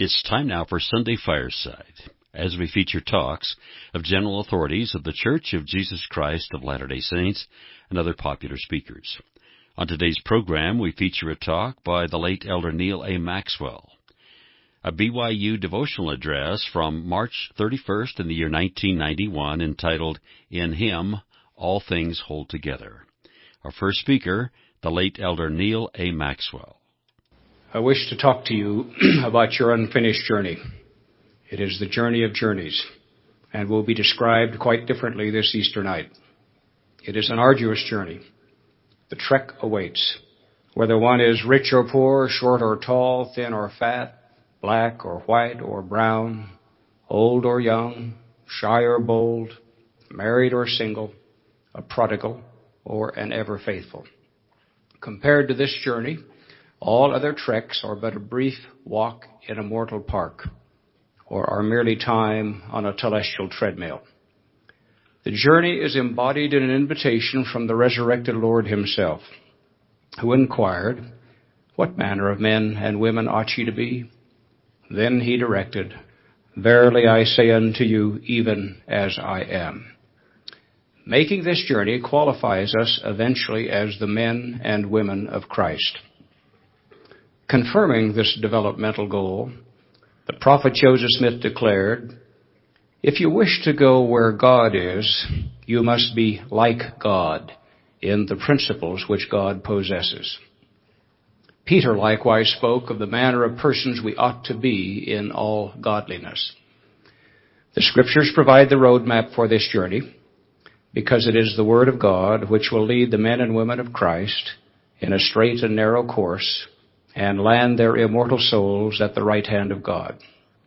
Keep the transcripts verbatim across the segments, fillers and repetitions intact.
It's time now for Sunday Fireside, as we feature talks of general authorities of the Church of Jesus Christ of Latter-day Saints and other popular speakers. On today's program, we feature a talk by the late Elder Neal A. Maxwell, a B Y U devotional address from March thirty-first in the year nineteen ninety-one entitled, In Him All Things Hold Together. Our first speaker, the late Elder Neal A. Maxwell. I wish to talk to you about your unfinished journey. It is the journey of journeys, and will be described quite differently this Easter night. It is an arduous journey. The trek awaits, whether one is rich or poor, short or tall, thin or fat, black or white or brown, old or young, shy or bold, married or single, a prodigal or an ever faithful. Compared to this journey, all other treks are but a brief walk in a mortal park, or are merely time on a telestial treadmill. The journey is embodied in an invitation from the resurrected Lord himself, who inquired, What manner of men and women ought ye to be? Then he directed, Verily I say unto you, even as I am. Making this journey qualifies us eventually as the men and women of Christ. Confirming this developmental goal, the prophet Joseph Smith declared, If you wish to go where God is, you must be like God in the principles which God possesses. Peter likewise spoke of the manner of persons we ought to be in all godliness. The Scriptures provide the roadmap for this journey, because it is the Word of God which will lead the men and women of Christ in a straight and narrow course and land their immortal souls at the right hand of God.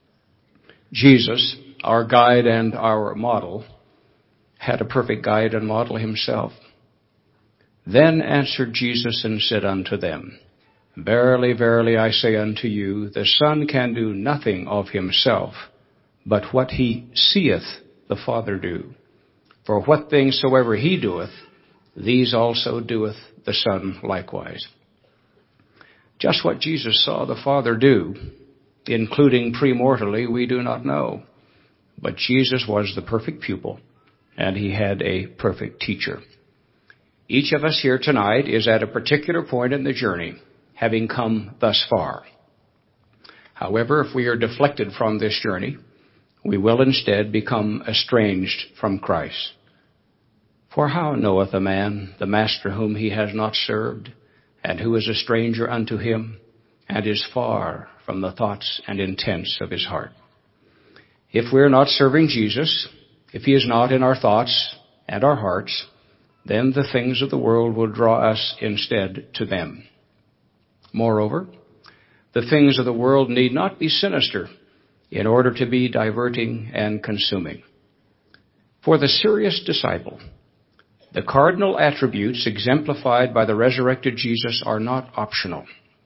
Jesus, our guide and our model, had a perfect guide and model himself. Then answered Jesus and said unto them, Verily, verily, I say unto you, the Son can do nothing of himself, but what he seeth the Father do. For what things soever he doeth, these also doeth the Son likewise. Just what Jesus saw the Father do, including premortally, we do not know. But Jesus was the perfect pupil, and he had a perfect teacher. Each of us here tonight is at a particular point in the journey, having come thus far. However, if we are deflected from this journey, we will instead become estranged from Christ. For how knoweth a man the master whom he has not served, and who is a stranger unto him, and is far from the thoughts and intents of his heart? If we are not serving Jesus, if he is not in our thoughts and our hearts, then the things of the world will draw us instead to them. Moreover, the things of the world need not be sinister in order to be diverting and consuming. For the serious disciple, the cardinal attributes exemplified by the resurrected Jesus are not optional.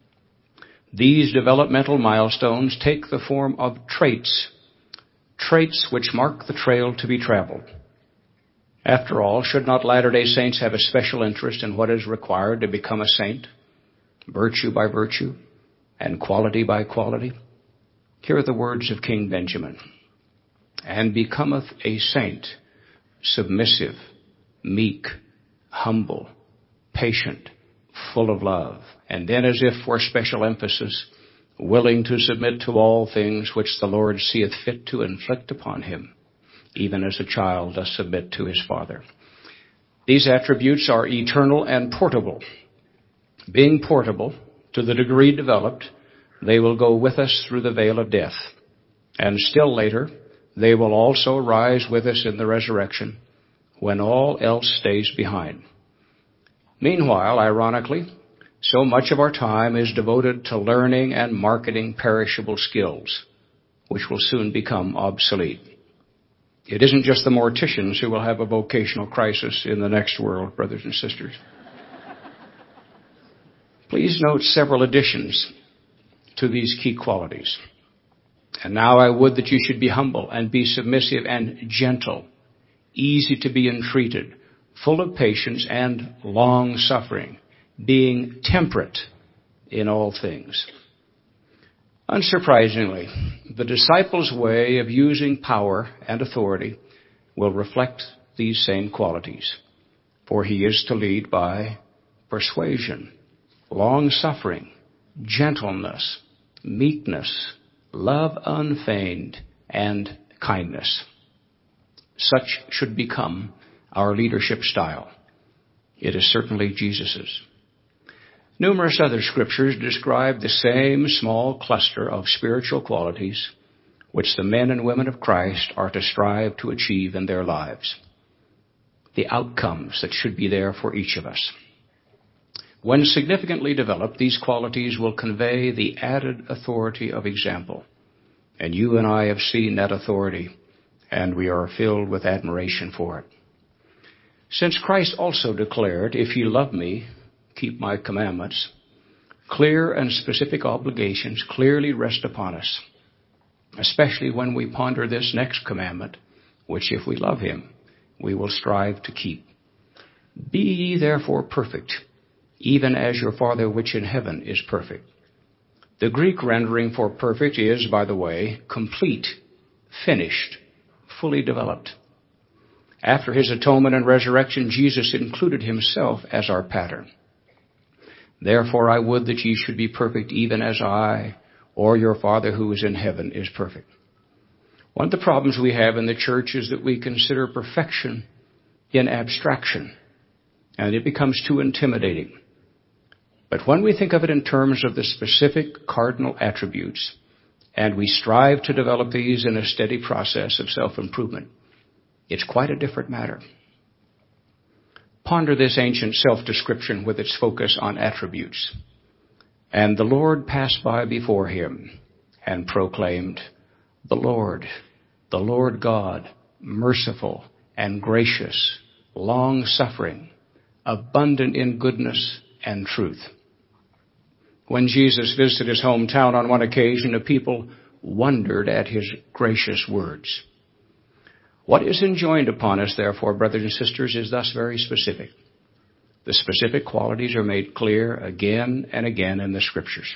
These developmental milestones take the form of traits, traits which mark the trail to be traveled. After all, should not Latter-day Saints have a special interest in what is required to become a saint? Virtue by virtue, and quality by quality. Here are the words of King Benjamin. And becometh a saint, submissive, meek, humble, patient, full of love. And then, as if for special emphasis, willing to submit to all things which the Lord seeth fit to inflict upon him, even as a child does submit to his father. These attributes are eternal and portable. Being portable, to the degree developed, they will go with us through the veil of death. And still later, they will also rise with us in the resurrection, when all else stays behind. Meanwhile, ironically, so much of our time is devoted to learning and marketing perishable skills, which will soon become obsolete. It isn't just the morticians who will have a vocational crisis in the next world, brothers and sisters. Please note several additions to these key qualities. And now I would that you should be humble and be submissive and gentle, easy to be entreated, full of patience and long-suffering, being temperate in all things. Unsurprisingly, the disciples' way of using power and authority will reflect these same qualities, for he is to lead by persuasion, long-suffering, gentleness, meekness, love unfeigned, and kindness. Such should become our leadership style. It is certainly Jesus's. Numerous other scriptures describe the same small cluster of spiritual qualities which the men and women of Christ are to strive to achieve in their lives. The outcomes that should be there for each of us. When significantly developed, these qualities will convey the added authority of example. And you and I have seen that authority, and we are filled with admiration for it. Since Christ also declared, "If you love me, keep my commandments," clear and specific obligations clearly rest upon us, especially when we ponder this next commandment, which if we love him, we will strive to keep. Be ye therefore perfect, even as your Father which in heaven is perfect. The Greek rendering for perfect is, by the way, complete, finished, fully developed. After his atonement and resurrection, Jesus included himself as our pattern. Therefore I would that ye should be perfect, even as I, or your Father who is in heaven, is perfect. One of the problems we have in the church is that we consider perfection in abstraction, and it becomes too intimidating. But when we think of it in terms of the specific cardinal attributes, and we strive to develop these in a steady process of self-improvement, it's quite a different matter. Ponder this ancient self-description with its focus on attributes. And the Lord passed by before him and proclaimed, "The Lord, the Lord God, merciful and gracious, long-suffering, abundant in goodness and truth." When Jesus visited his hometown on one occasion, the people wondered at his gracious words. What is enjoined upon us, therefore, brothers and sisters, is thus very specific. The specific qualities are made clear again and again in the Scriptures.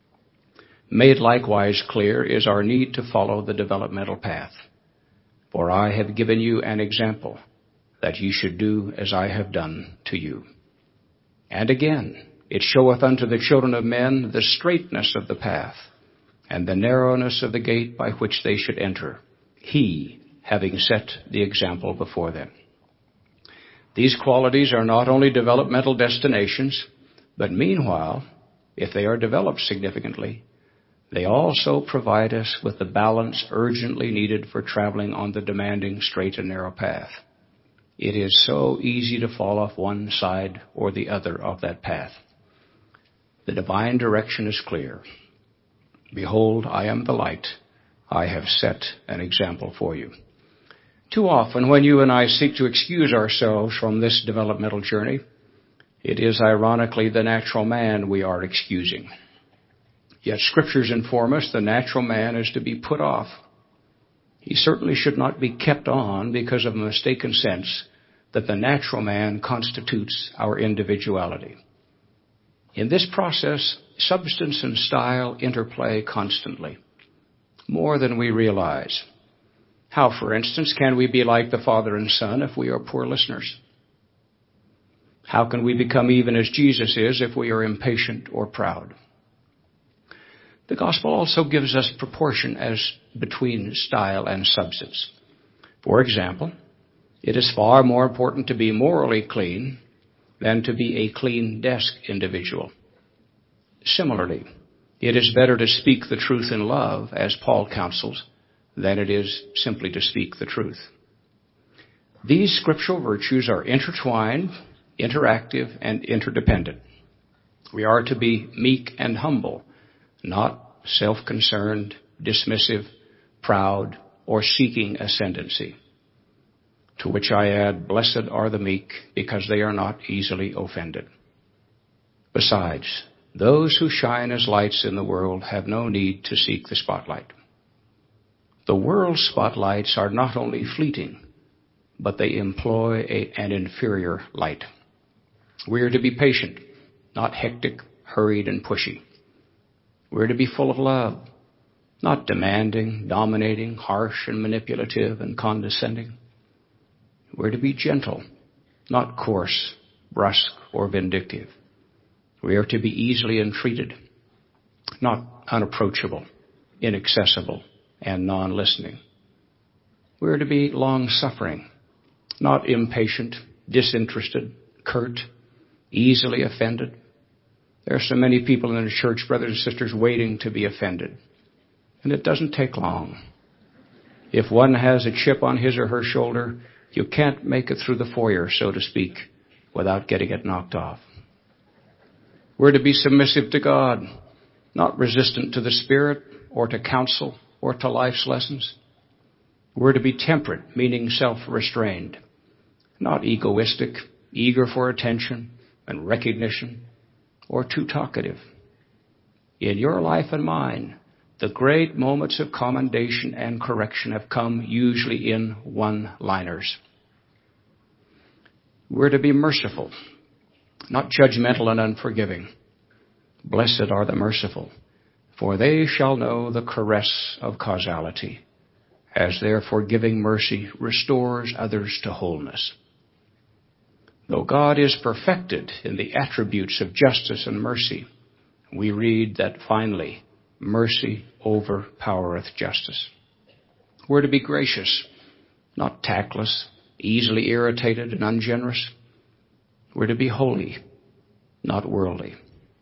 Made likewise clear is our need to follow the developmental path. For I have given you an example, that ye should do as I have done to you. And again, it showeth unto the children of men the straightness of the path, and the narrowness of the gate by which they should enter, he having set the example before them. These qualities are not only developmental destinations, but meanwhile, if they are developed significantly, they also provide us with the balance urgently needed for traveling on the demanding straight and narrow path. It is so easy to fall off one side or the other of that path. The divine direction is clear. Behold, I am the light. I have set an example for you. Too often, when you and I seek to excuse ourselves from this developmental journey, it is ironically the natural man we are excusing. Yet Scriptures inform us the natural man is to be put off. He certainly should not be kept on because of a mistaken sense that the natural man constitutes our individuality. In this process, substance and style interplay constantly, more than we realize. How, for instance, can we be like the Father and Son if we are poor listeners? How can we become even as Jesus is if we are impatient or proud? The gospel also gives us proportion as between style and substance. For example, it is far more important to be morally clean than to be a clean desk individual. Similarly, it is better to speak the truth in love, as Paul counsels, than it is simply to speak the truth. These scriptural virtues are intertwined, interactive, and interdependent. We are to be meek and humble, not self-concerned, dismissive, proud, or seeking ascendancy. To which I add, blessed are the meek, because they are not easily offended. Besides, those who shine as lights in the world have no need to seek the spotlight. The world's spotlights are not only fleeting, but they employ a, an inferior light. We are to be patient, not hectic, hurried, and pushy. We're to be full of love, not demanding, dominating, harsh and manipulative and condescending. We're to be gentle, not coarse, brusque, or vindictive. We are to be easily entreated, not unapproachable, inaccessible, and non-listening. We are to be long-suffering, not impatient, disinterested, curt, easily offended. There are so many people in the church, brothers and sisters, waiting to be offended. And it doesn't take long. If one has a chip on his or her shoulder, you can't make it through the foyer, so to speak, without getting it knocked off. We're to be submissive to God, not resistant to the Spirit or to counsel or to life's lessons. We're to be temperate, meaning self-restrained, not egoistic, eager for attention and recognition, or too talkative. In your life and mine, the great moments of commendation and correction have come usually in one-liners. We're to be merciful, not judgmental and unforgiving. Blessed are the merciful, for they shall know the caress of causality, as their forgiving mercy restores others to wholeness. Though God is perfected in the attributes of justice and mercy, we read that finally, mercy overpowereth justice. We're to be gracious, not tactless, easily irritated and ungenerous. We're to be holy, not worldly.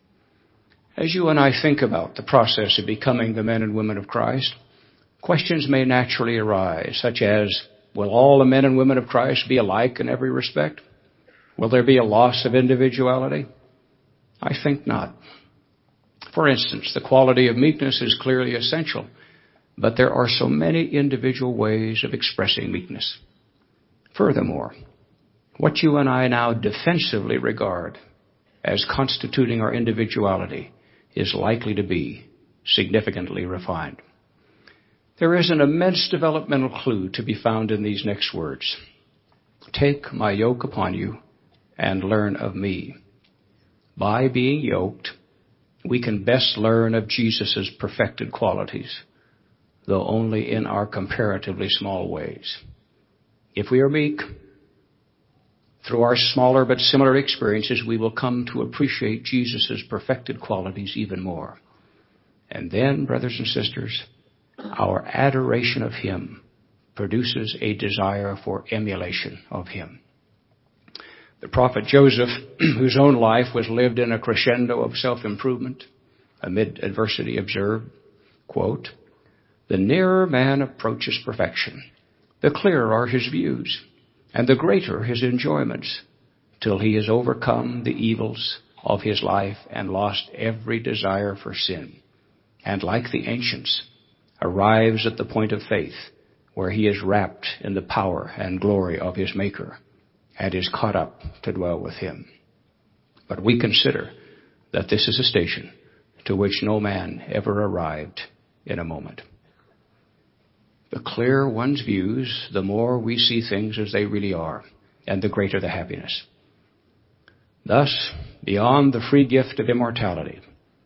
As you and I think about the process of becoming the men and women of Christ, questions may naturally arise, such as, will all the men and women of Christ be alike in every respect? Will there be a loss of individuality? I think not. For instance, the quality of meekness is clearly essential, but there are so many individual ways of expressing meekness. Furthermore, what you and I now defensively regard as constituting our individuality is likely to be significantly refined. There is an immense developmental clue to be found in these next words. Take my yoke upon you and learn of me. By being yoked, we can best learn of Jesus' perfected qualities, though only in our comparatively small ways. If we are meek, through our smaller but similar experiences, we will come to appreciate Jesus' perfected qualities even more. And then, brothers and sisters, our adoration of Him produces a desire for emulation of Him. The prophet Joseph, whose own life was lived in a crescendo of self-improvement amid adversity, observed, quote, the nearer man approaches perfection, the clearer are his views, and the greater his enjoyments, till he has overcome the evils of his life and lost every desire for sin, and like the ancients, arrives at the point of faith, where he is wrapped in the power and glory of his Maker, and is caught up to dwell with Him. But we consider that this is a station to which no man ever arrived in a moment. The clearer one's views, the more we see things as they really are, and the greater the happiness. Thus, beyond the free gift of immortality,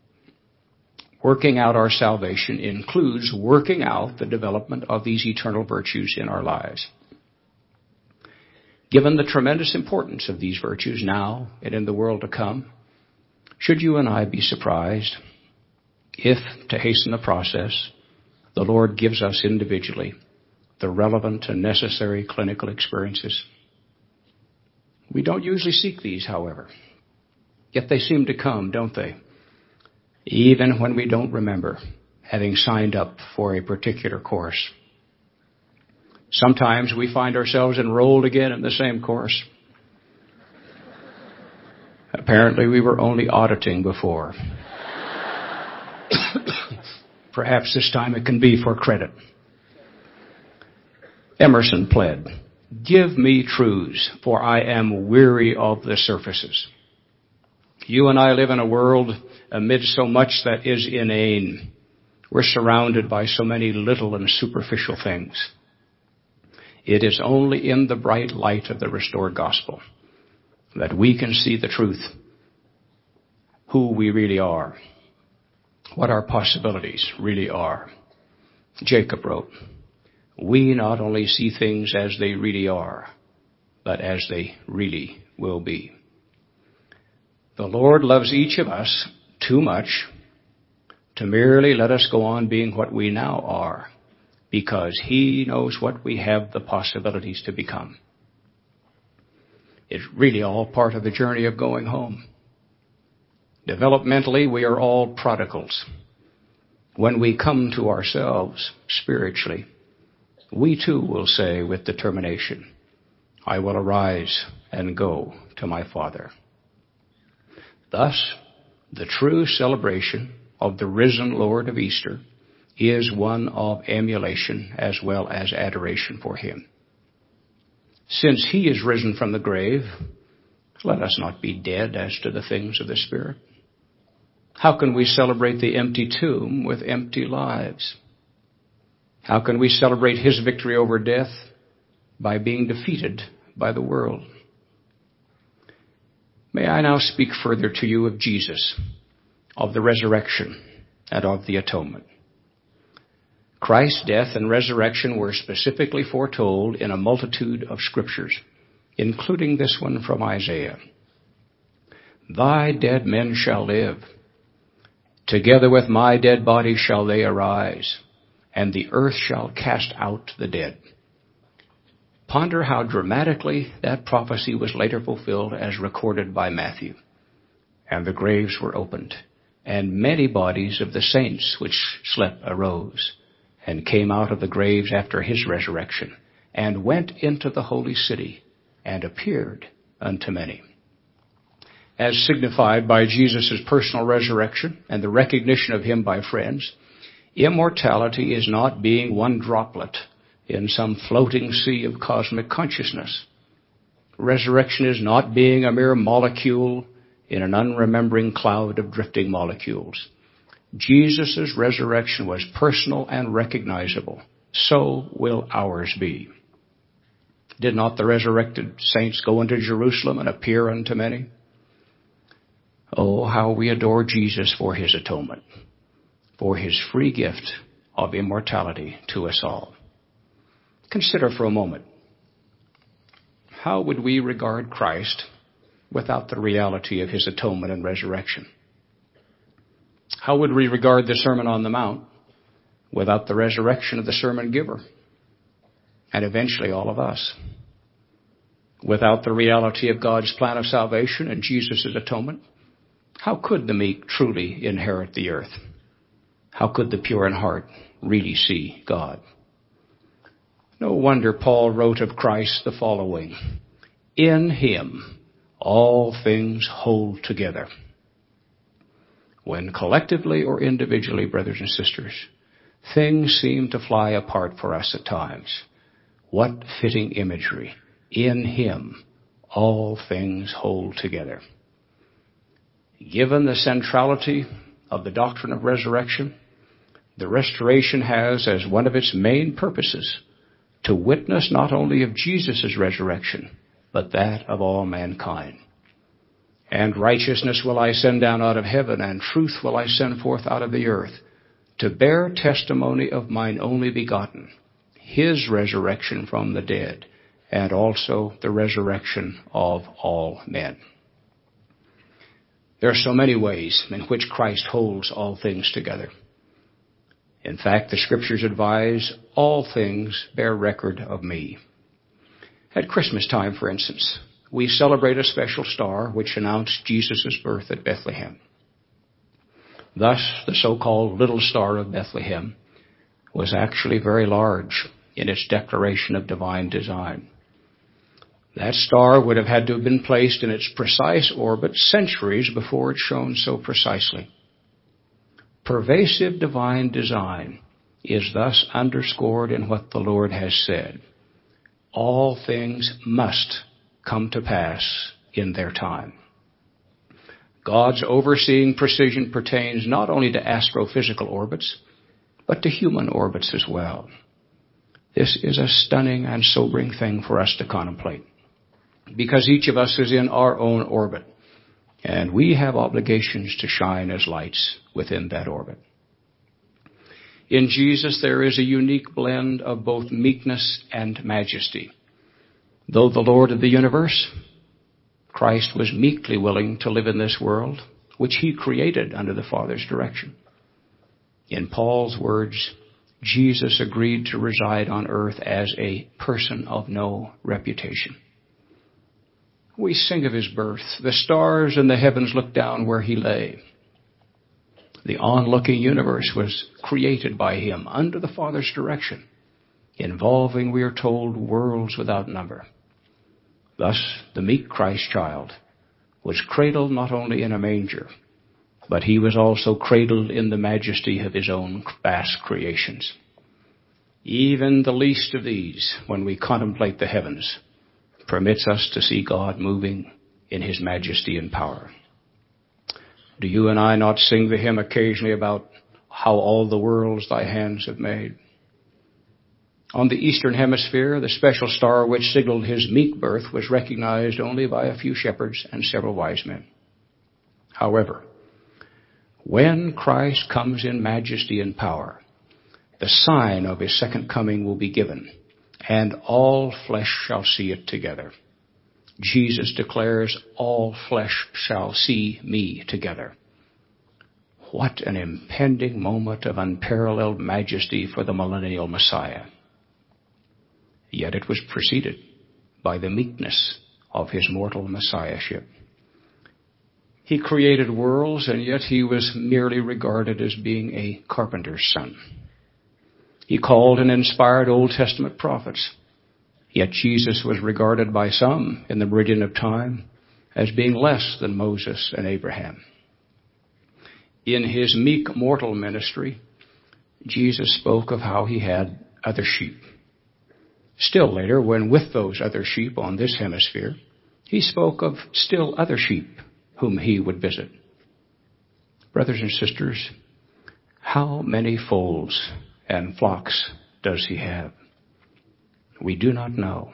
working out our salvation includes working out the development of these eternal virtues in our lives. Given the tremendous importance of these virtues now and in the world to come, should you and I be surprised if, to hasten the process, the Lord gives us individually the relevant and necessary clinical experiences? We don't usually seek these, however. Yet they seem to come, don't they? Even when we don't remember having signed up for a particular course. Sometimes we find ourselves enrolled again in the same course. Apparently we were only auditing before. Perhaps this time it can be for credit. Emerson pled, give me truths, for I am weary of the surfaces. You and I live in a world amid so much that is inane. We're surrounded by so many little and superficial things. It is only in the bright light of the restored gospel that we can see the truth, who we really are, what our possibilities really are, Jacob wrote, "We not only see things as they really are, but as they really will be." The Lord loves each of us too much to merely let us go on being what we now are, because He knows what we have the possibilities to become. It's really all part of the journey of going home. Developmentally, we are all prodigals. When we come to ourselves spiritually, we too will say with determination, "I will arise and go to my Father." Thus, the true celebration of the risen Lord of Easter is one of emulation as well as adoration for Him. Since He is risen from the grave, let us not be dead as to the things of the Spirit. How can we celebrate the empty tomb with empty lives? How can we celebrate His victory over death by being defeated by the world? May I now speak further to you of Jesus, of the resurrection, and of the atonement. Christ's death and resurrection were specifically foretold in a multitude of scriptures, including this one from Isaiah. "Thy dead men shall live. Together with my dead body shall they arise, and the earth shall cast out the dead." Ponder how dramatically that prophecy was later fulfilled as recorded by Matthew. "And the graves were opened, and many bodies of the saints which slept arose, and came out of the graves after His resurrection, and went into the holy city, and appeared unto many." As signified by Jesus' personal resurrection and the recognition of Him by friends, immortality is not being one droplet in some floating sea of cosmic consciousness. Resurrection is not being a mere molecule in an unremembering cloud of drifting molecules. Jesus' resurrection was personal and recognizable. So will ours be. Did not the resurrected saints go into Jerusalem and appear unto many? Oh, how we adore Jesus for His atonement, for His free gift of immortality to us all. Consider for a moment, how would we regard Christ without the reality of His atonement and resurrection? How would we regard the Sermon on the Mount without the resurrection of the sermon giver? And eventually all of us. Without the reality of God's plan of salvation and Jesus' atonement, how could the meek truly inherit the earth? How could the pure in heart really see God? No wonder Paul wrote of Christ the following: "In Him all things hold together." When collectively or individually, brothers and sisters, things seem to fly apart for us at times, what fitting imagery! In Him all things hold together. Given the centrality of the doctrine of resurrection, the restoration has as one of its main purposes to witness not only of Jesus' resurrection, but that of all mankind. "And righteousness will I send down out of heaven, and truth will I send forth out of the earth, to bear testimony of mine only begotten, His resurrection from the dead, and also the resurrection of all men." There are so many ways in which Christ holds all things together. In fact, the Scriptures advise, "All things bear record of me." At Christmas time, for instance, we celebrate a special star which announced Jesus' birth at Bethlehem. Thus, the so-called Little Star of Bethlehem was actually very large in its declaration of divine design. That star would have had to have been placed in its precise orbit centuries before it shone so precisely. Pervasive divine design is thus underscored in what the Lord has said: all things must come to pass in their time. God's overseeing precision pertains not only to astrophysical orbits, but to human orbits as well. This is a stunning and sobering thing for us to contemplate, because each of us is in our own orbit, and we have obligations to shine as lights within that orbit. In Jesus there is a unique blend of both meekness and majesty. Though the Lord of the universe, Christ was meekly willing to live in this world, which he created under the Father's direction. In Paul's words, Jesus agreed to reside on earth as a person of no reputation. We sing of his birth. The stars in the heavens looked down where he lay. The onlooking universe was created by him under the Father's direction, involving, we are told, worlds without number. Thus, the meek Christ child was cradled not only in a manger, but he was also cradled in the majesty of his own vast creations. Even the least of these, when we contemplate the heavens, permits us to see God moving in his majesty and power. Do you and I not sing the hymn occasionally about how all the worlds thy hands have made? On the eastern hemisphere, the special star which signaled his meek birth was recognized only by a few shepherds and several wise men. However, when Christ comes in majesty and power, the sign of his second coming will be given, and all flesh shall see it together. Jesus declares, all flesh shall see me together. What an impending moment of unparalleled majesty for the millennial Messiah. Yet it was preceded by the meekness of his mortal messiahship. He created worlds, and yet he was merely regarded as being a carpenter's son. He called and inspired Old Testament prophets, yet Jesus was regarded by some in the meridian of time as being less than Moses and Abraham. In his meek mortal ministry, Jesus spoke of how he had other sheep. Still later, when with those other sheep on this hemisphere, he spoke of still other sheep whom he would visit. Brothers and sisters, how many folds and flocks does he have? We do not know.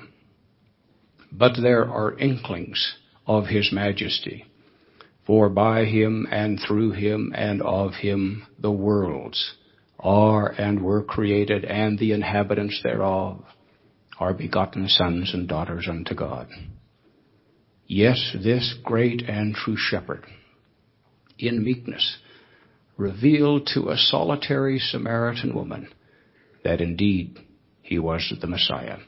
But there are inklings of his majesty, for by him and through him and of him the worlds are and were created, and the inhabitants thereof are begotten sons and daughters unto God. Yes, this great and true shepherd, in meekness, revealed to a solitary Samaritan woman that indeed he was the Messiah.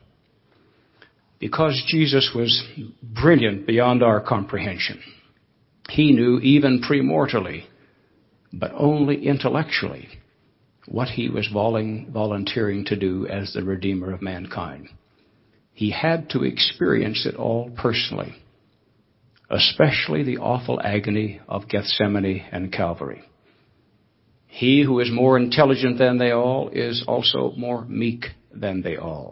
Because Jesus was brilliant beyond our comprehension, he knew even premortally, but only intellectually, what he was volunteering to do as the Redeemer of mankind. He had to experience it all personally, especially the awful agony of Gethsemane and Calvary. He who is more intelligent than they all is also more meek than they all.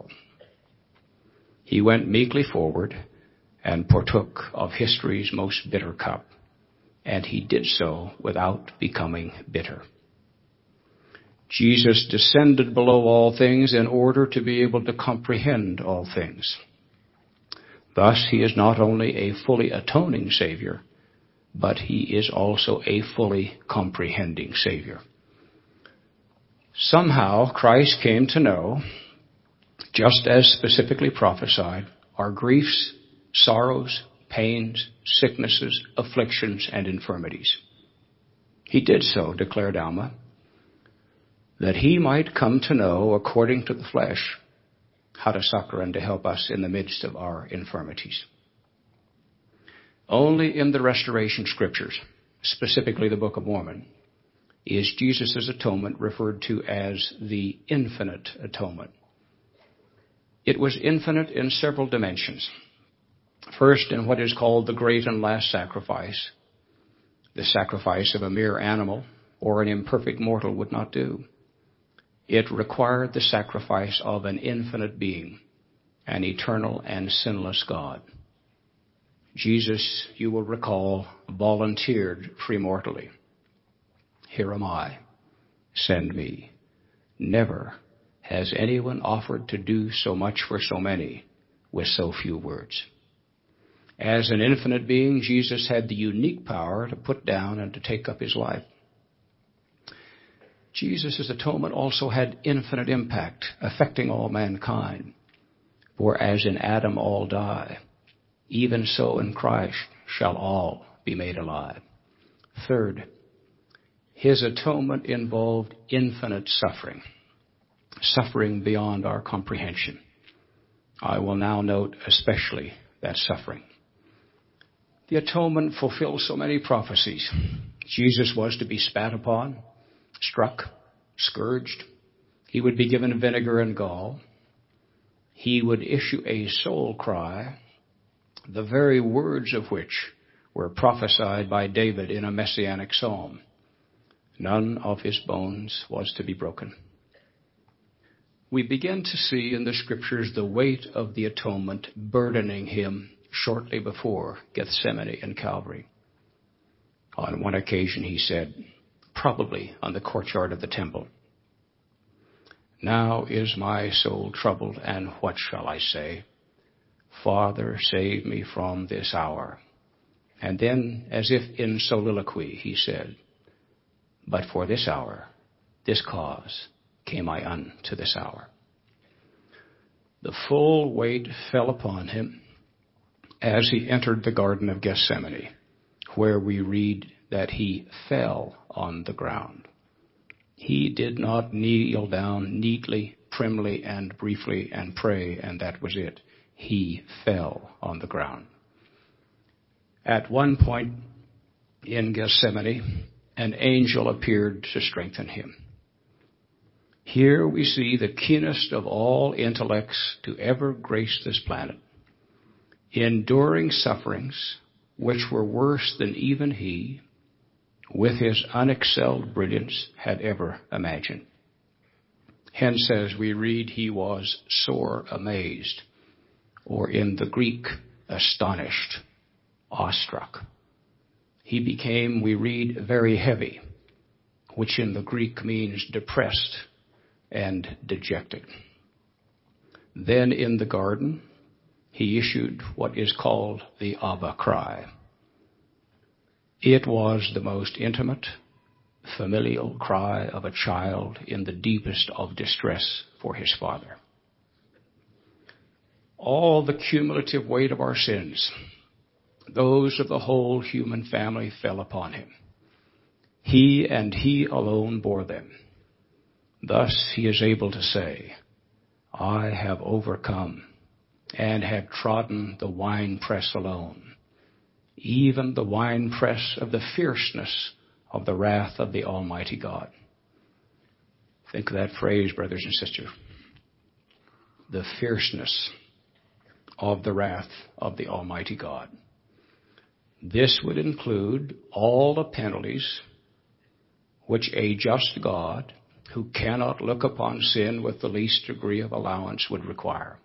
He went meekly forward and partook of history's most bitter cup, and he did so without becoming bitter. Jesus descended below all things in order to be able to comprehend all things. Thus, he is not only a fully atoning Savior, but he is also a fully comprehending Savior. Somehow, Christ came to know, just as specifically prophesied, our griefs, sorrows, pains, sicknesses, afflictions, and infirmities. He did so, declared Alma, that he might come to know, according to the flesh, how to succor and to help us in the midst of our infirmities. Only in the Restoration Scriptures, specifically the Book of Mormon, is Jesus' atonement referred to as the infinite atonement. It was infinite in several dimensions. First, in what is called the great and last sacrifice, the sacrifice of a mere animal or an imperfect mortal would not do. It required the sacrifice of an infinite being, an eternal and sinless God. Jesus, you will recall, volunteered premortally. Here am I, send me. Never has anyone offered to do so much for so many with so few words. As an infinite being, Jesus had the unique power to put down and to take up his life. Jesus' atonement also had infinite impact, affecting all mankind. For as in Adam all die, even so in Christ shall all be made alive. Third, his atonement involved infinite suffering, suffering beyond our comprehension. I will now note especially that suffering. The atonement fulfills so many prophecies. Jesus was to be spat upon, struck, scourged. He would be given vinegar and gall. He would issue a soul cry, the very words of which were prophesied by David in a messianic psalm. None of his bones was to be broken. We begin to see in the scriptures the weight of the atonement burdening him shortly before Gethsemane and Calvary. On one occasion he said, probably on the courtyard of the temple, "Now is my soul troubled, and what shall I say? Father, save me from this hour." And then, as if in soliloquy, he said, "But for this hour, this cause, came I unto this hour." The full weight fell upon him as he entered the Garden of Gethsemane, where we read that he fell on the ground. He did not kneel down neatly, primly, and briefly and pray, and that was it. He fell on the ground. At one point in Gethsemane, an angel appeared to strengthen him. Here we see the keenest of all intellects to ever grace this planet, enduring sufferings which were worse than even he, with his unexcelled brilliance, had ever imagined. Hence, as we read, he was sore amazed, or in the Greek, astonished, awestruck. He became, we read, very heavy, which in the Greek means depressed and dejected. Then in the garden, he issued what is called the Abba cry. It was the most intimate, familial cry of a child in the deepest of distress for his father. All the cumulative weight of our sins, those of the whole human family, fell upon him. He and he alone bore them. Thus he is able to say, "I have overcome and have trodden the winepress alone, even the winepress of the fierceness of the wrath of the Almighty God." Think of that phrase, brothers and sisters. The fierceness of the wrath of the Almighty God. This would include all the penalties which a just God, who cannot look upon sin with the least degree of allowance, would require.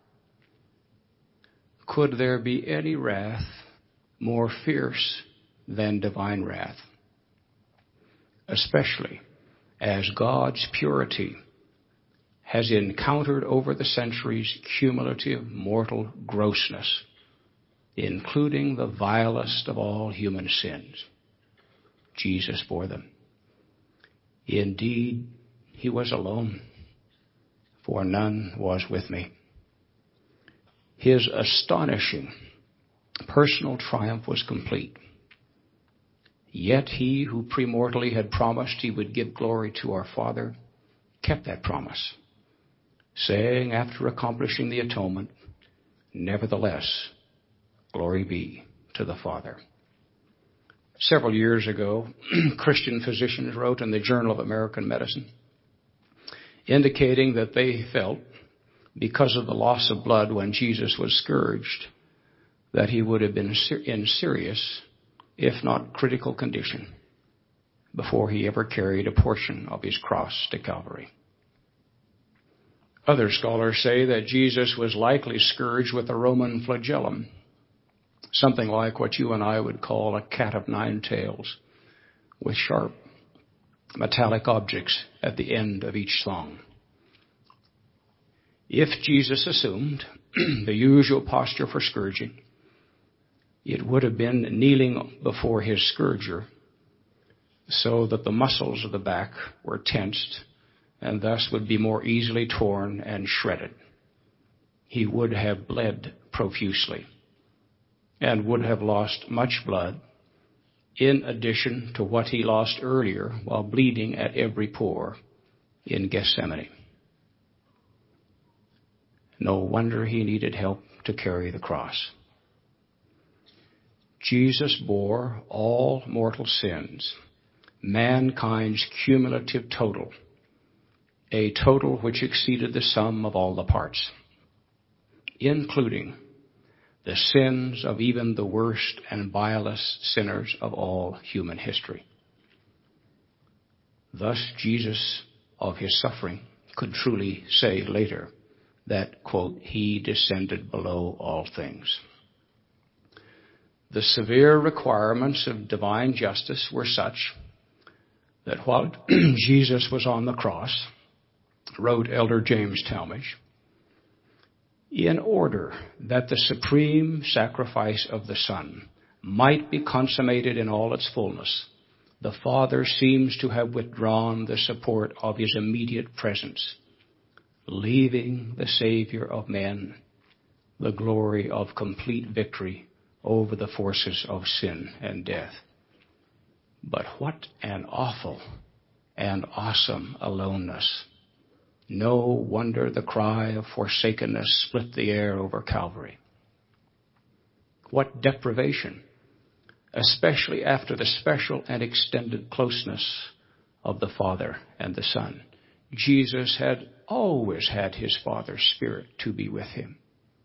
Could there be any wrath more fierce than divine wrath? Especially as God's purity has encountered over the centuries cumulative mortal grossness, including the vilest of all human sins. Jesus bore them. Indeed, he was alone, for none was with me. His astonishing personal triumph was complete. Yet he who premortally had promised he would give glory to our Father kept that promise, saying after accomplishing the atonement, "Nevertheless, glory be to the Father." Several years ago, Christian physicians wrote in the Journal of American Medicine, indicating that they felt, because of the loss of blood when Jesus was scourged, that he would have been in serious, if not critical condition, before he ever carried a portion of his cross to Calvary. Other scholars say that Jesus was likely scourged with a Roman flagellum, something like what you and I would call a cat of nine tails, with sharp metallic objects at the end of each thong. If Jesus assumed the usual posture for scourging, it would have been kneeling before his scourger, so that the muscles of the back were tensed and thus would be more easily torn and shredded. He would have bled profusely and would have lost much blood in addition to what he lost earlier while bleeding at every pore in Gethsemane. No wonder he needed help to carry the cross. Jesus bore all mortal sins, mankind's cumulative total, a total which exceeded the sum of all the parts, including the sins of even the worst and vilest sinners of all human history. Thus, Jesus, of his suffering, could truly say later that, quote, he descended below all things. The severe requirements of divine justice were such that while Jesus was on the cross, wrote Elder James Talmage, in order that the supreme sacrifice of the Son might be consummated in all its fullness, the Father seems to have withdrawn the support of his immediate presence, leaving the Savior of men the glory of complete victory over the forces of sin and death. But what an awful and awesome aloneness. No wonder the cry of forsakenness split the air over Calvary. What deprivation, especially after the special and extended closeness of the Father and the Son. Jesus had always had his Father's Spirit to be with him.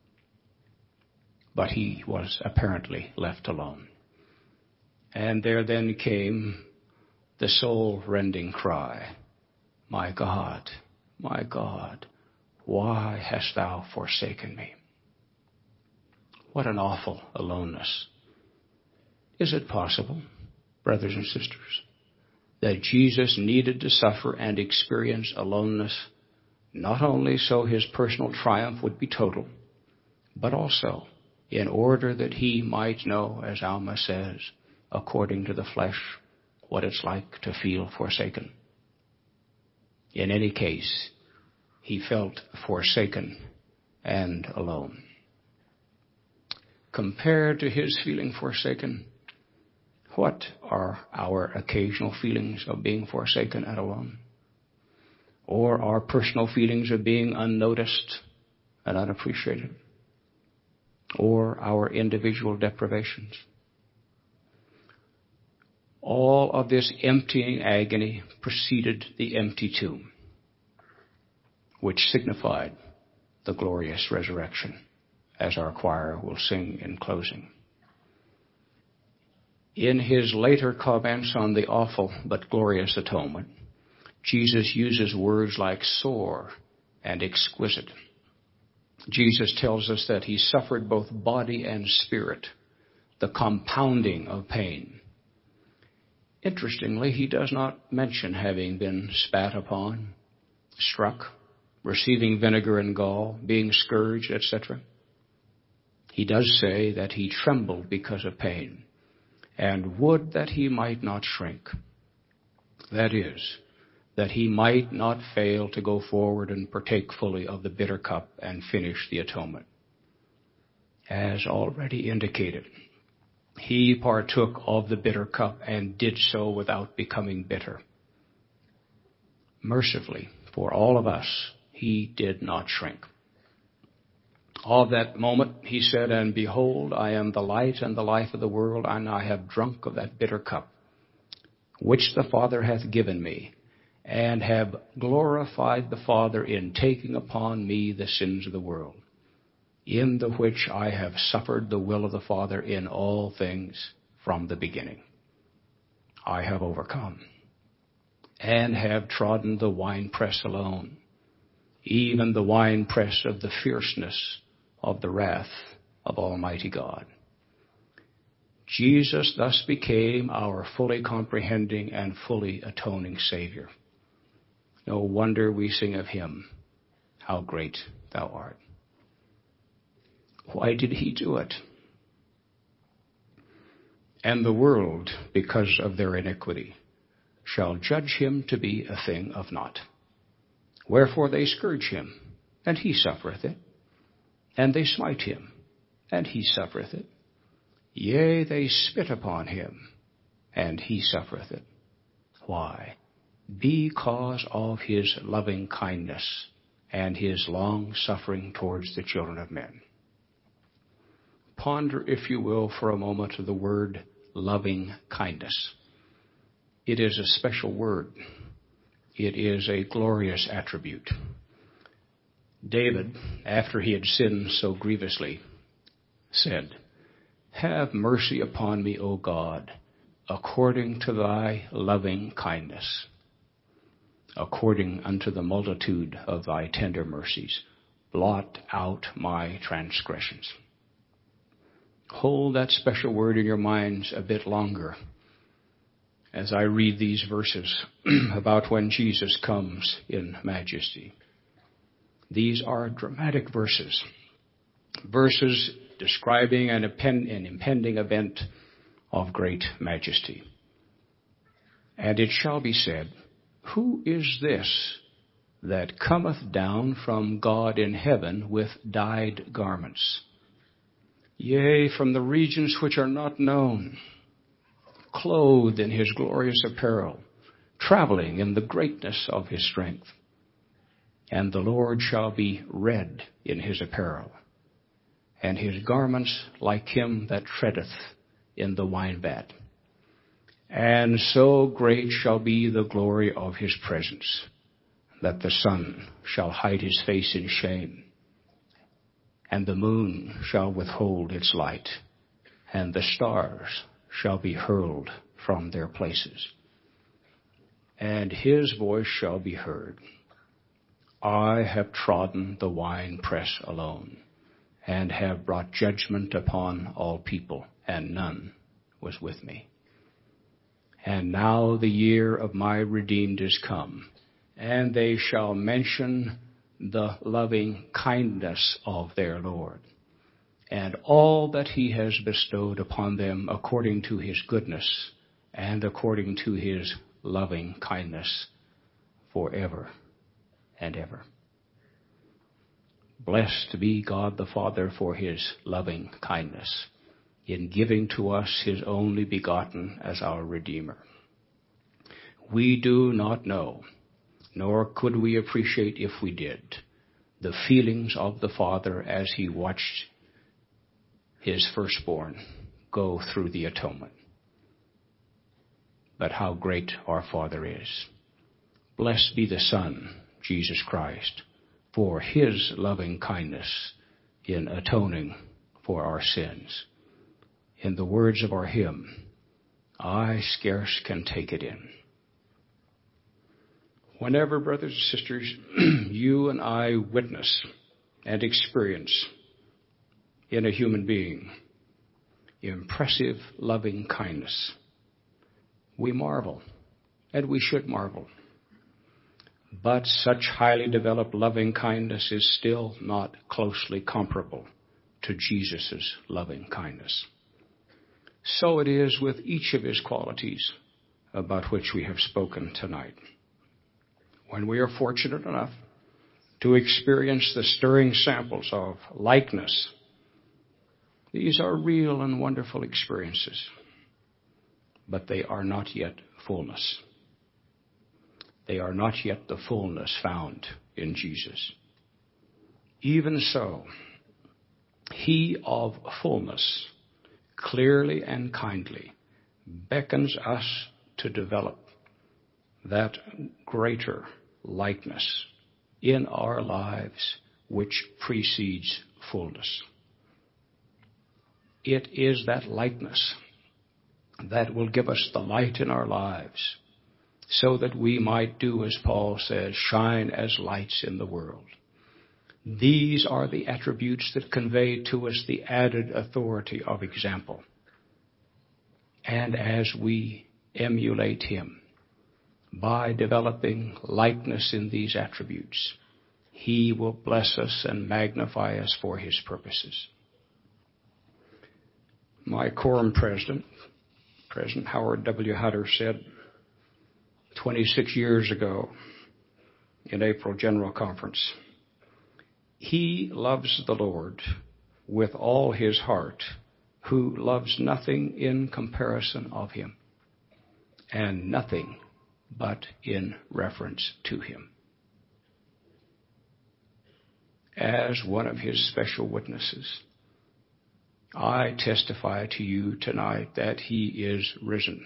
But he was apparently left alone. And there then came the soul-rending cry, my God, my God, why hast thou forsaken me? What an awful aloneness. Is it possible, brothers and sisters, that Jesus needed to suffer and experience aloneness, not only so his personal triumph would be total, but also in order that he might know, as Alma says, according to the flesh, what it's like to feel forsaken? In any case, he felt forsaken and alone. Compared to his feeling forsaken, what are our occasional feelings of being forsaken and alone? Or our personal feelings of being unnoticed and unappreciated? Or our individual deprivations? All of this emptying agony preceded the empty tomb, which signified the glorious resurrection, as our choir will sing in closing. In his later comments on the awful but glorious atonement, Jesus uses words like sore and exquisite. Jesus tells us that he suffered both body and spirit, the compounding of pain. Interestingly, he does not mention having been spat upon, struck, receiving vinegar and gall, being scourged, et cetera. He does say that he trembled because of pain, and would that he might not shrink. That is, that he might not fail to go forward and partake fully of the bitter cup and finish the atonement. As already indicated, he partook of the bitter cup and did so without becoming bitter. Mercifully, for all of us, he did not shrink. Of that moment, he said, and behold, I am the light and the life of the world, and I have drunk of that bitter cup, which the Father hath given me, and have glorified the Father in taking upon me the sins of the world, in the which I have suffered the will of the Father in all things from the beginning. I have overcome, and have trodden the winepress alone, even the winepress of the fierceness of the wrath of Almighty God. Jesus thus became our fully comprehending and fully atoning Savior. No wonder we sing of him, how great thou art. Why did he do it? And the world, because of their iniquity, shall judge him to be a thing of naught. Wherefore they scourge him, and he suffereth it. And they smite him, and he suffereth it. Yea, they spit upon him, and he suffereth it. Why? Because of his loving kindness and his long suffering towards the children of men. Ponder, if you will, for a moment the word loving kindness. It is a special word. It is a glorious attribute. David, after he had sinned so grievously, said, Have mercy upon me, O God, according to thy loving kindness, according unto the multitude of thy tender mercies. Blot out my transgressions. Hold that special word in your minds a bit longer as I read these verses about when Jesus comes in majesty. These are dramatic verses, verses describing an impending event of great majesty. And it shall be said, Who is this that cometh down from God in heaven with dyed garments? Yea, from the regions which are not known, clothed in his glorious apparel, traveling in the greatness of his strength. And the Lord shall be red in his apparel, and his garments like him that treadeth in the winevat. And so great shall be the glory of his presence, that the sun shall hide his face in shame, and the moon shall withhold its light, and the stars shall be hurled from their places. And his voice shall be heard, I have trodden the winepress alone, and have brought judgment upon all people, and none was with me. And now the year of my redeemed is come, and they shall mention the loving kindness of their Lord, and all that he has bestowed upon them according to his goodness and according to his loving kindness forever and ever. Blessed be God the Father for his loving kindness in giving to us his only begotten as our Redeemer. We do not know, nor could we appreciate if we did, the feelings of the Father as he watched his firstborn go through the atonement. But how great our Father is. Blessed be the Son, Jesus Christ, for his loving kindness in atoning for our sins. In the words of our hymn, I scarce can take it in. Whenever, brothers and sisters, you and I witness and experience in a human being impressive loving kindness, we marvel, and we should marvel. But such highly developed loving kindness is still not closely comparable to Jesus' loving kindness. So it is with each of his qualities about which we have spoken tonight. When we are fortunate enough to experience the stirring samples of likeness, these are real and wonderful experiences, but they are not yet fullness. They are not yet the fullness found in Jesus. Even so, he of fullness clearly and kindly beckons us to develop that greater likeness in our lives which precedes fullness. It is that likeness that will give us the light in our lives so that we might do, as Paul says, shine as lights in the world. These are the attributes that convey to us the added authority of example. And as we emulate him by developing likeness in these attributes, he will bless us and magnify us for his purposes. My quorum president, President Howard W. Hutter, said, twenty-six years ago in April General Conference. He loves the Lord with all his heart, who loves nothing in comparison of him, and nothing but in reference to him. As one of his special witnesses, I testify to you tonight that he is risen.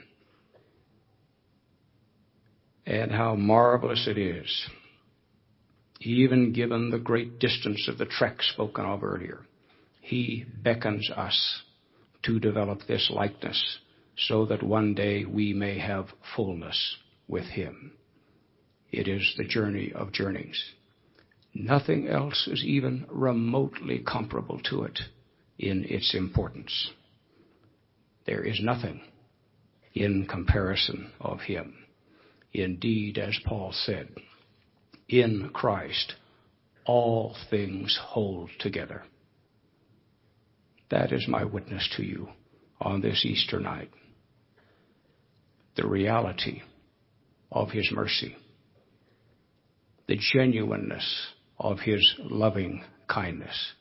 And how marvelous it is, even given the great distance of the trek spoken of earlier, he beckons us to develop this likeness so that one day we may have fullness with him. It is the journey of journeys. Nothing else is even remotely comparable to it in its importance. There is nothing in comparison of him. Indeed, as Paul said, in Christ all things hold together. That is my witness to you on this Easter night. The reality of his mercy, the genuineness of his loving kindness.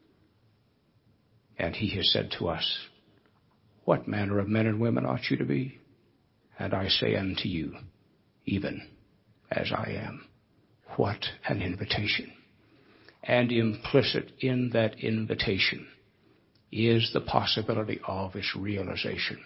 And he has said to us, what manner of men and women ought you to be? And I say unto you, even as I am. What an invitation. And implicit in that invitation is the possibility of its realization.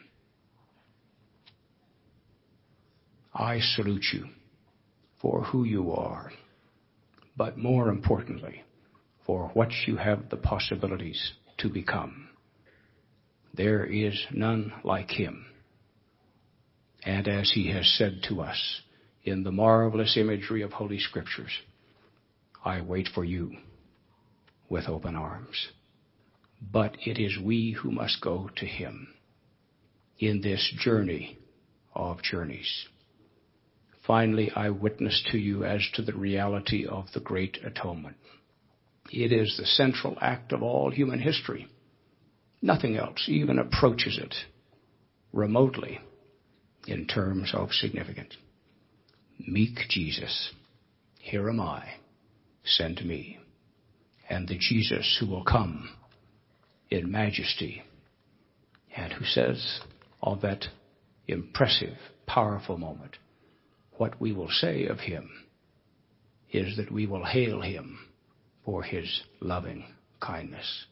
I salute you for who you are, but more importantly, for what you have the possibilities to become. There is none like him. And as he has said to us in the marvelous imagery of Holy Scriptures, I wait for you with open arms. But it is we who must go to him in this journey of journeys. Finally, I witness to you as to the reality of the great atonement. It is the central act of all human history. Nothing else even approaches it remotely in terms of significance. Meek Jesus, here am I, send me. And the Jesus who will come in majesty, and who says of that impressive, powerful moment, what we will say of him is that we will hail him for his loving kindness.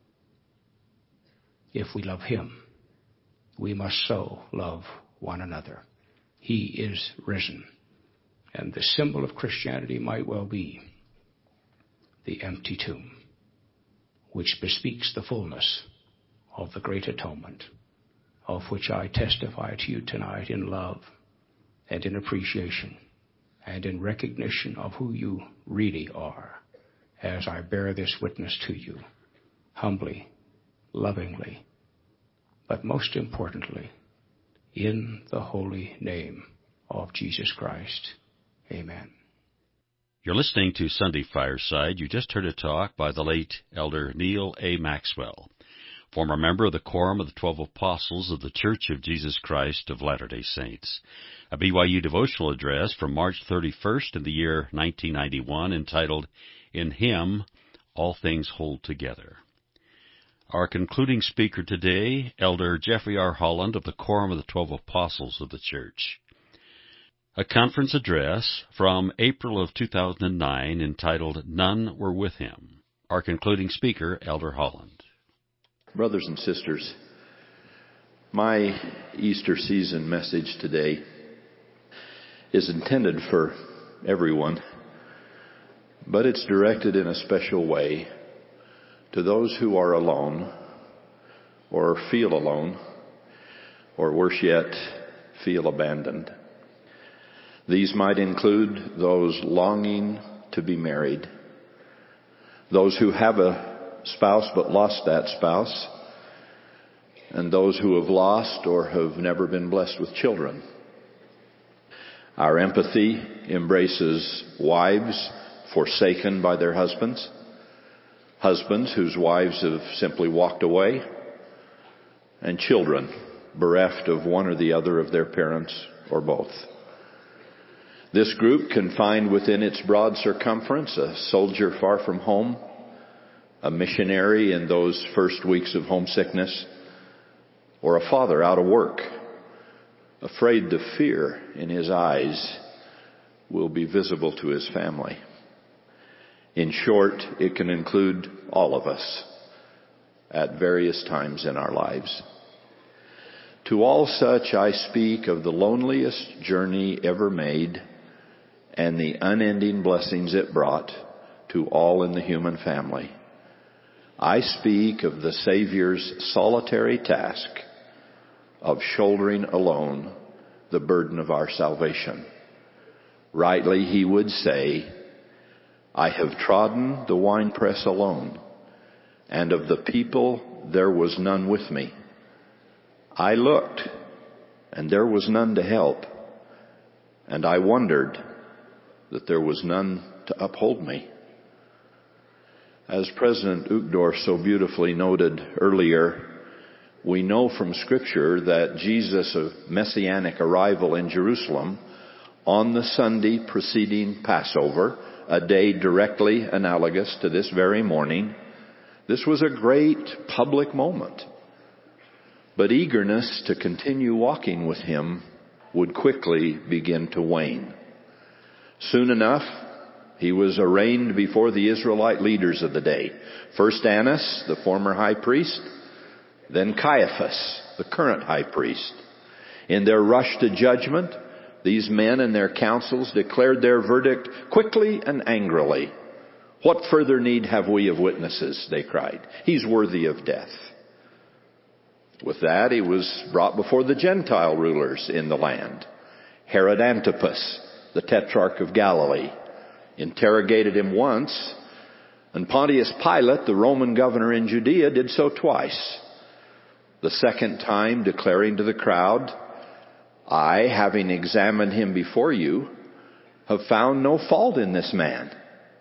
If we love him, we must so love one another. He is risen. And the symbol of Christianity might well be the empty tomb, which bespeaks the fullness of the great atonement, of which I testify to you tonight in love and in appreciation and in recognition of who you really are, as I bear this witness to you, humbly, lovingly, but most importantly, in the holy name of Jesus Christ. Amen. You're listening to Sunday Fireside. You just heard a talk by the late Elder Neal A. Maxwell, former member of the Quorum of the Twelve Apostles of the Church of Jesus Christ of Latter-day Saints. A B Y U devotional address from March thirty-first in the year nineteen ninety-one entitled, In Him All Things Hold Together. Our concluding speaker today, Elder Jeffrey R. Holland of the Quorum of the Twelve Apostles of the Church. A conference address from April of two thousand nine entitled, None Were With Him. Our concluding speaker, Elder Holland. Brothers and sisters, my Easter season message today is intended for everyone, but it's directed in a special way to those who are alone or feel alone, or worse yet, feel abandoned. These might include those longing to be married, those who have a spouse but lost that spouse, and those who have lost or have never been blessed with children. Our empathy embraces wives forsaken by their husbands, husbands whose wives have simply walked away, and children bereft of one or the other of their parents or both. This group can find within its broad circumference a soldier far from home, a missionary in those first weeks of homesickness, or a father out of work, afraid the fear in his eyes will be visible to his family. In short, it can include all of us at various times in our lives. To all such I speak of the loneliest journey ever made and the unending blessings it brought to all in the human family. I speak of the Savior's solitary task of shouldering alone the burden of our salvation. Rightly he would say, I have trodden the winepress alone, and of the people there was none with me. I looked, and there was none to help, and I wondered that there was none to uphold me. As President Uchtdorf so beautifully noted earlier, we know from Scripture that Jesus' messianic arrival in Jerusalem on the Sunday preceding Passover, a day directly analogous to this very morning, this was a great public moment. But eagerness to continue walking with him would quickly begin to wane. Soon enough, he was arraigned before the Israelite leaders of the day. First Annas, the former high priest, then Caiaphas, the current high priest. In their rush to judgment, these men and their councils declared their verdict quickly and angrily. What further need have we of witnesses, they cried. He's worthy of death. With that, he was brought before the Gentile rulers in the land. Herod Antipas, the tetrarch of Galilee, interrogated him once, and Pontius Pilate, the Roman governor in Judea, did so twice. The second time declaring to the crowd, I, having examined him before you, have found no fault in this man.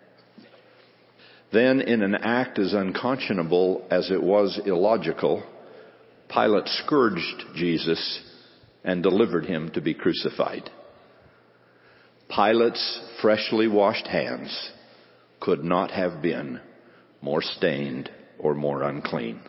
Then, in an act as unconscionable as it was illogical, Pilate scourged Jesus and delivered him to be crucified. Pilate's freshly washed hands could not have been more stained or more unclean.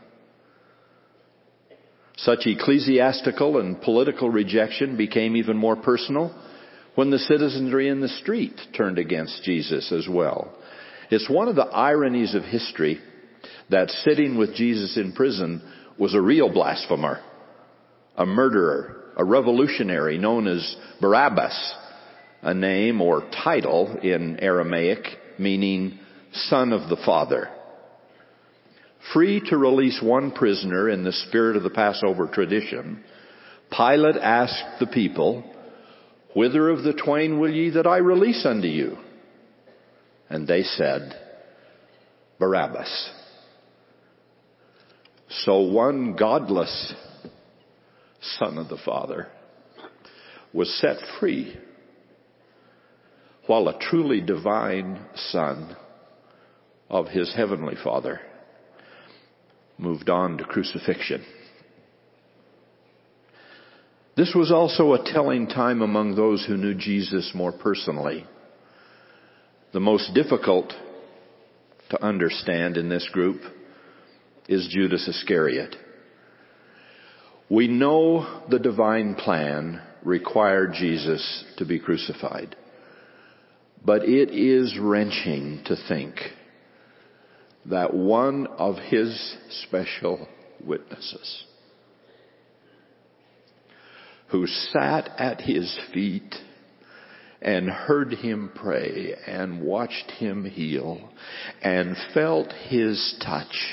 Such ecclesiastical and political rejection became even more personal when the citizenry in the street turned against Jesus as well. It's one of the ironies of history that sitting with Jesus in prison was a real blasphemer, a murderer, a revolutionary known as Barabbas, a name or title in Aramaic meaning son of the Father. Free to release one prisoner in the spirit of the Passover tradition, Pilate asked the people, Whither of the twain will ye that I release unto you? And they said, Barabbas. So one godless son of the Father was set free, while a truly divine son of his heavenly Father moved on to crucifixion. This was also a telling time among those who knew Jesus more personally. The most difficult to understand in this group is Judas Iscariot. We know the divine plan required Jesus to be crucified, but it is wrenching to think that one of his special witnesses, who sat at his feet and heard him pray and watched him heal and felt his touch,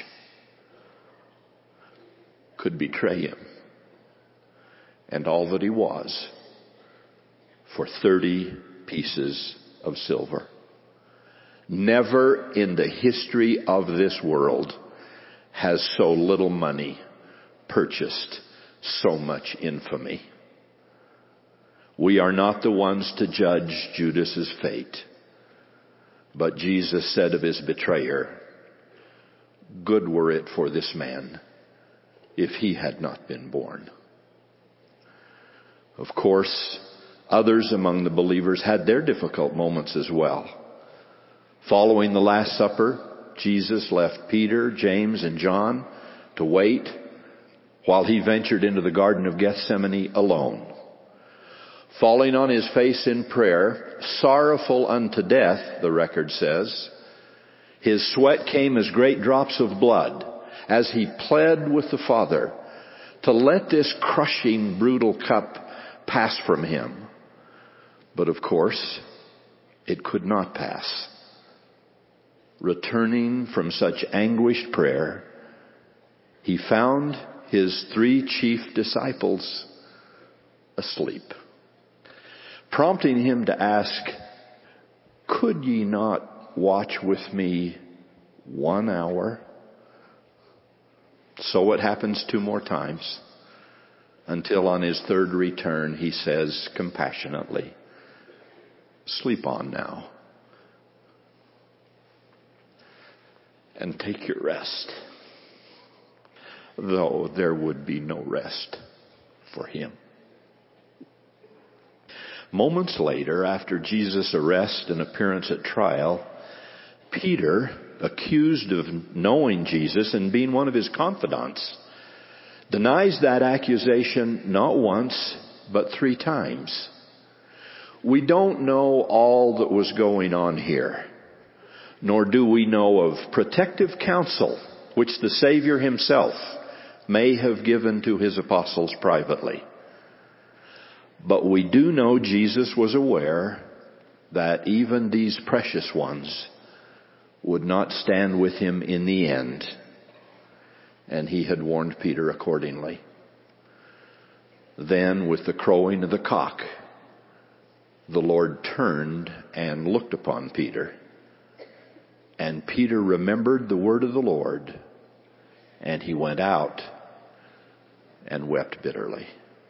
could betray him and all that he was for thirty pieces of silver. Never in the history of this world has so little money purchased so much infamy. We are not the ones to judge Judas's fate, but Jesus said of his betrayer, good were it for this man if he had not been born. Of course, Others among the believers had their difficult moments as well. Following the Last Supper, Jesus left Peter, James, and John to wait while he ventured into the Garden of Gethsemane alone. Falling on his face in prayer, sorrowful unto death, the record says, his sweat came as great drops of blood as he pled with the Father to let this crushing, brutal cup pass from him. But of course, it could not pass. Returning from such anguished prayer, he found his three chief disciples asleep, prompting him to ask, "Could ye not watch with me one hour?" So it happens two more times, until on his third return he says compassionately, "Sleep on now, and take your rest," though there would be no rest for him. Moments later, after Jesus' arrest and appearance at trial, Peter, accused of knowing Jesus and being one of his confidants, denies that accusation not once, but three times. We don't know all that was going on here, nor do we know of protective counsel which the Savior himself may have given to his apostles privately. But we do know Jesus was aware that even these precious ones would not stand with him in the end, and he had warned Peter accordingly. Then, with the crowing of the cock, the Lord turned and looked upon Peter, and Peter remembered the word of the Lord, and he went out and wept bitterly.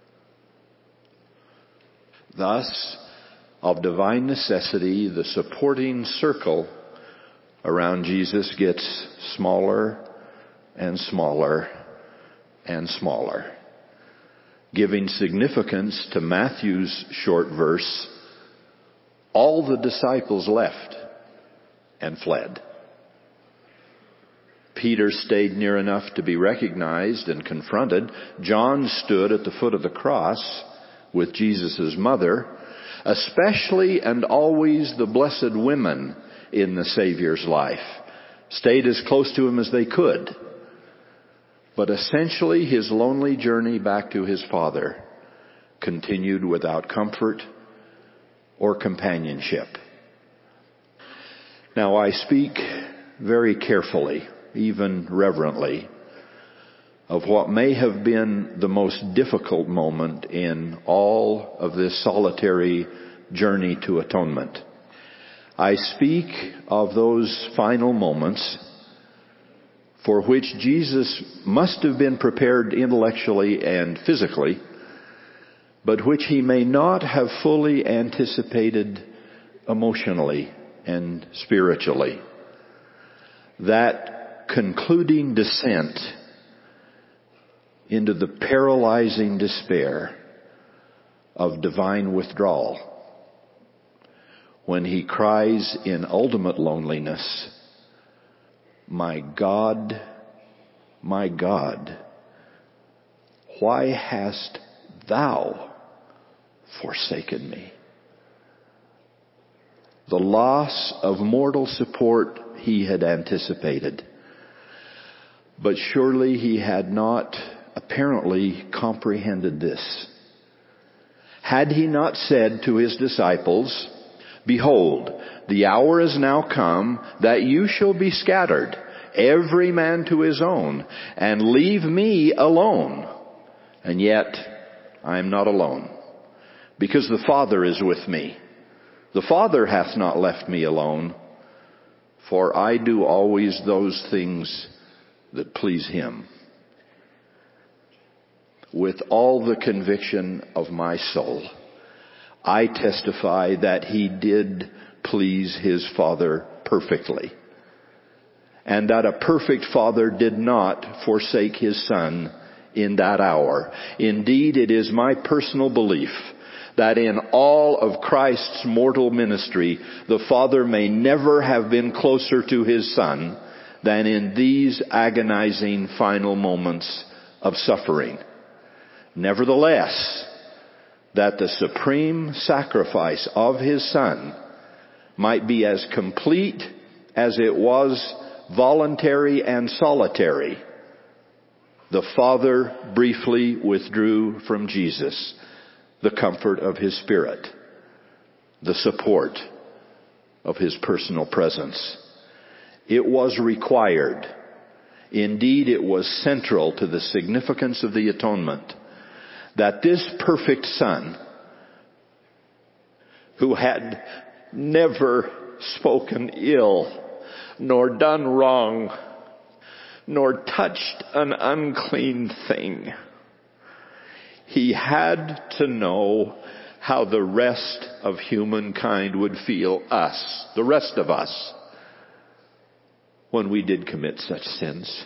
Thus, of divine necessity, the supporting circle around Jesus gets smaller and smaller and smaller, giving significance to Matthew's short verse, "All the disciples left and fled." Peter stayed near enough to be recognized and confronted. John stood at the foot of the cross with Jesus' mother, especially and always the blessed women in the Savior's life, stayed as close to him as they could. But essentially his lonely journey back to his Father continued without comfort or companionship. Now I speak very carefully, even reverently, of what may have been the most difficult moment in all of this solitary journey to atonement. I speak of those final moments for which Jesus must have been prepared intellectually and physically, but which he may not have fully anticipated emotionally and spiritually. That concluding descent into the paralyzing despair of divine withdrawal, when he cries in ultimate loneliness, "My God, my God, why hast thou forsaken me?" The loss of mortal support he had anticipated, but surely he had not apparently comprehended this. Had he not said to his disciples, "Behold, the hour is now come that you shall be scattered, every man to his own, and leave me alone. And yet I am not alone, because the Father is with me. The Father hath not left me alone, for I do always those things that please him." With all the conviction of my soul, I testify that he did please his Father perfectly, and that a perfect Father did not forsake his Son in that hour. Indeed, it is my personal belief that in all of Christ's mortal ministry, the Father may never have been closer to His Son than in these agonizing final moments of suffering. Nevertheless, that the supreme sacrifice of His Son might be as complete as it was voluntary and solitary, the Father briefly withdrew from Jesus the comfort of His Spirit, the support of His personal presence. It was required. Indeed, it was central to the significance of the atonement that this perfect Son, who had never spoken ill, nor done wrong, nor touched an unclean thing, He had to know how the rest of humankind would feel, us, the rest of us, when we did commit such sins.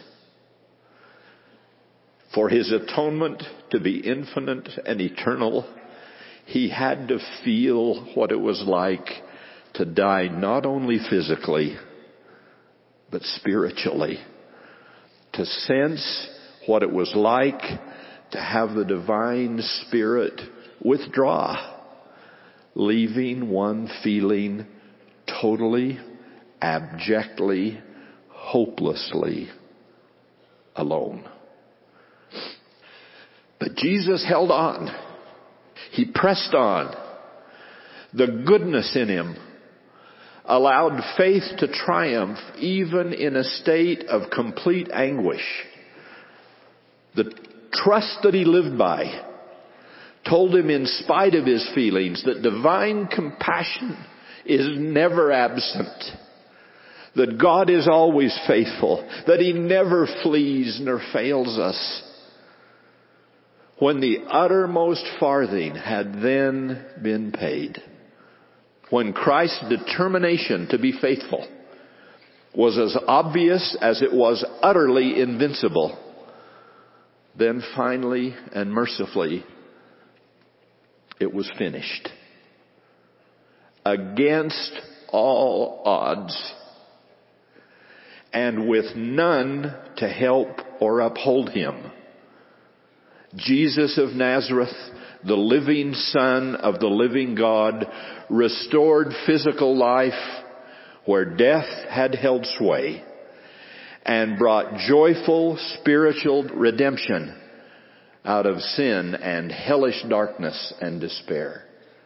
For His atonement to be infinite and eternal, He had to feel what it was like to die not only physically, but spiritually. To sense what it was like to have the divine Spirit withdraw, leaving one feeling totally, abjectly, hopelessly alone. But Jesus held on. He pressed on. The goodness in Him allowed faith to triumph even in a state of complete anguish. The trust that He lived by told him, in spite of his feelings, that divine compassion is never absent, that God is always faithful, that He never flees nor fails us. When the uttermost farthing had then been paid, when Christ's determination to be faithful was as obvious as it was utterly invincible, then finally and mercifully it was finished. Against all odds, and with none to help or uphold Him, Jesus of Nazareth, the living Son of the living God, restored physical life where death had held sway, and brought joyful spiritual redemption out of sin and hellish darkness and despair.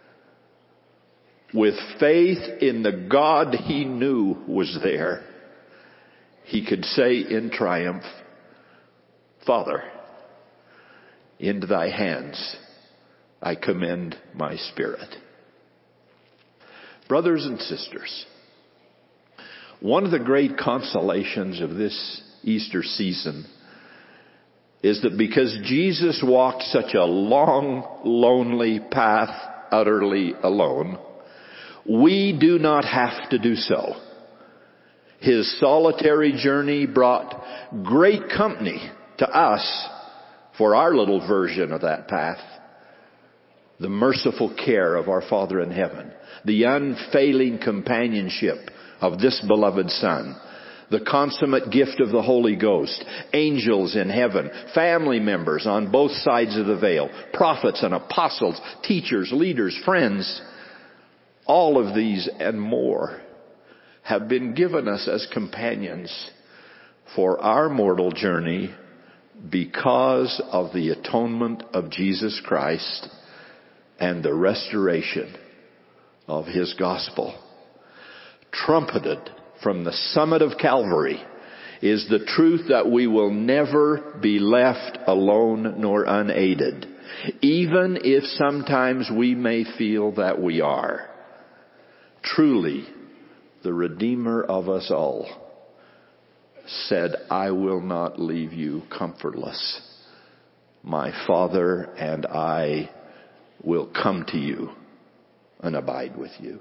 With faith in the God He knew was there, He could say in triumph, "Father, into Thy hands I commend my spirit." Brothers and sisters, one of the great consolations of this Easter season is that because Jesus walked such a long, lonely path utterly alone, we do not have to do so. His solitary journey brought great company to us for our little version of that path. The merciful care of our Father in heaven, the unfailing companionship of this beloved Son, the consummate gift of the Holy Ghost, angels in heaven, family members on both sides of the veil, prophets and apostles, teachers, leaders, friends. All of these and more have been given us as companions for our mortal journey because of the atonement of Jesus Christ and the restoration of His gospel. Trumpeted from the summit of Calvary is the truth that we will never be left alone nor unaided, even if sometimes we may feel that we are. Truly, the Redeemer of us all said, "I will not leave you comfortless. My Father and I will come to you and abide with you."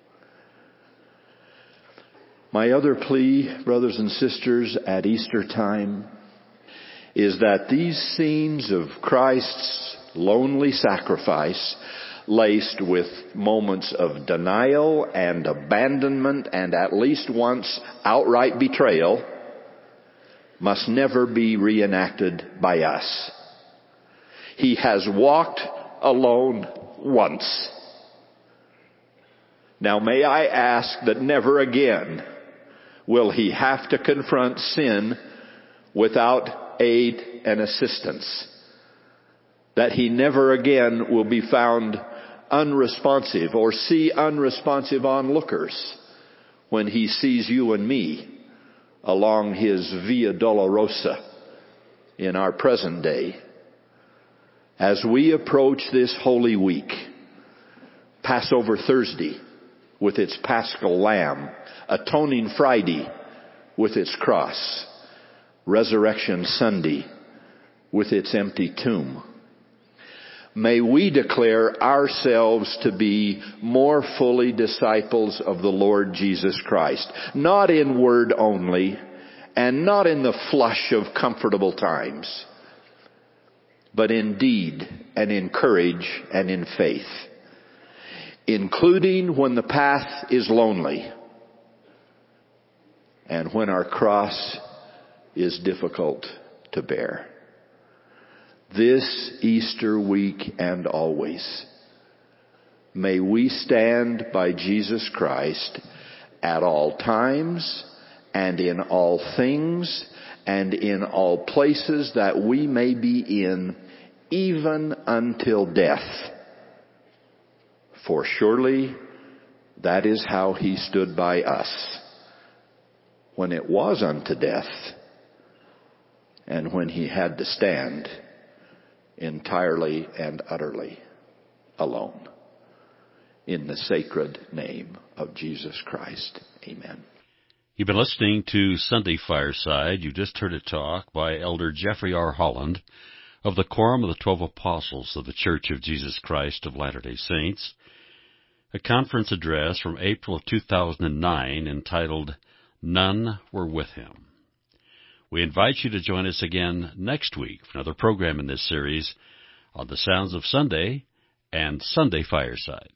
My other plea, brothers and sisters, at Easter time is that these scenes of Christ's lonely sacrifice laced with moments of denial and abandonment and at least once outright betrayal, must never be reenacted by us. He has walked alone once. Now may I ask that never again will he have to confront sin without aid and assistance. That he never again will be found unresponsive or see unresponsive onlookers when he sees you and me along his Via Dolorosa in our present day. As we approach this Holy Week, Passover Thursday with its Paschal Lamb, Atoning Friday with its cross, Resurrection Sunday with its empty tomb, may we declare ourselves to be more fully disciples of the Lord Jesus Christ, not in word only, and not in the flush of comfortable times, but in deed and in courage and in faith, including when the path is lonely and when our cross is difficult to bear. This Easter week and always, may we stand by Jesus Christ at all times and in all things and in all places that we may be in, even until death. For surely that is how he stood by us when it was unto death and when he had to stand entirely and utterly alone. In the sacred name of Jesus Christ. Amen. You've been listening to Sunday Fireside. You just heard a talk by Elder Jeffrey R. Holland of the Quorum of the Twelve Apostles of the Church of Jesus Christ of Latter-day Saints, a conference address from April of two thousand nine entitled, None Were With Him. We invite you to join us again next week for another program in this series on the Sounds of Sunday and Sunday Fireside.